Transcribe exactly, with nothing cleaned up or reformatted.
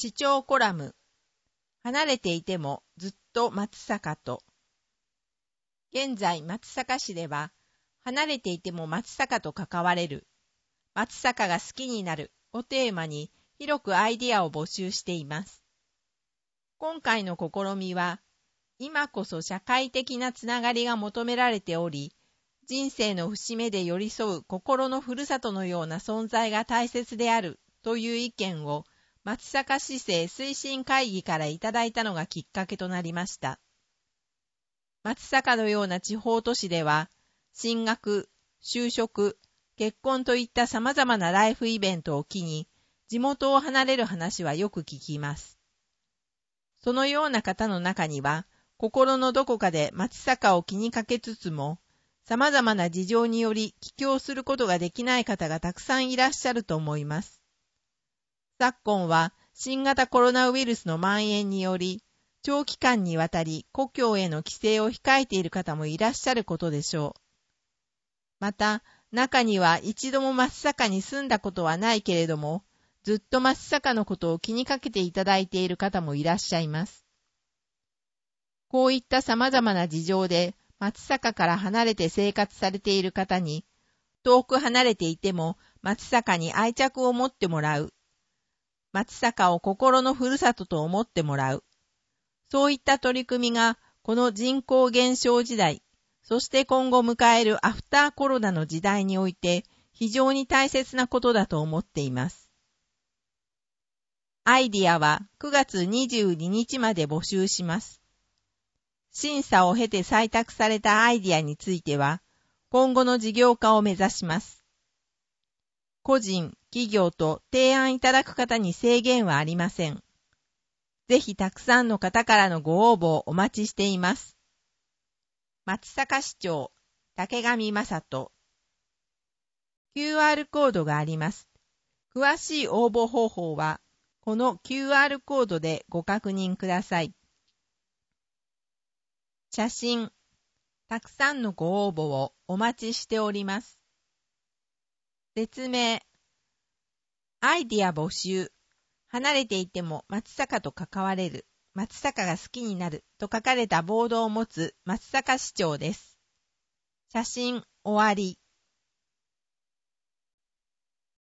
市長コラム。離れていてもずっと松阪と。現在松阪市では、離れていても松阪と関われる、松阪が好きになるをテーマに広くアイディアを募集しています。今回の試みは、今こそ社会的なつながりが求められており、人生の節目で寄り添う心のふるさとのような存在が大切であるという意見を松阪市政推進会議からいただいたのがきっかけとなりました。松阪のような地方都市では、進学、就職、結婚といった様々なライフイベントを機に、地元を離れる話はよく聞きます。そのような方の中には、心のどこかで松阪を気にかけつつも、様々な事情により帰郷することができない方がたくさんいらっしゃると思います。昨今は新型コロナウイルスの蔓延により、長期間にわたり故郷への帰省を控えている方もいらっしゃることでしょう。また、中には一度も松阪に住んだことはないけれども、ずっと松阪のことを気にかけていただいている方もいらっしゃいます。こういった様々な事情で松阪から離れて生活されている方に、遠く離れていても松阪に愛着を持ってもらう。松阪を心のふるさとと思ってもらう。そういった取り組みが、この人口減少時代、そして今後迎えるアフターコロナの時代において、非常に大切なことだと思っています。アイディアはくがつにじゅうににちまで募集します。審査を経て採択されたアイディアについては、今後の事業化を目指します。個人、企業と提案いただく方に制限はありません。ぜひたくさんの方からのご応募をお待ちしています。松阪市長、竹上正人。キューアール コードがあります。詳しい応募方法は、この キューアール コードでご確認ください。写真、たくさんのご応募をお待ちしております。説明、アイディア募集、離れていても松阪と関われる、松阪が好きになると書かれたボードを持つ松阪市長です。写真終わり。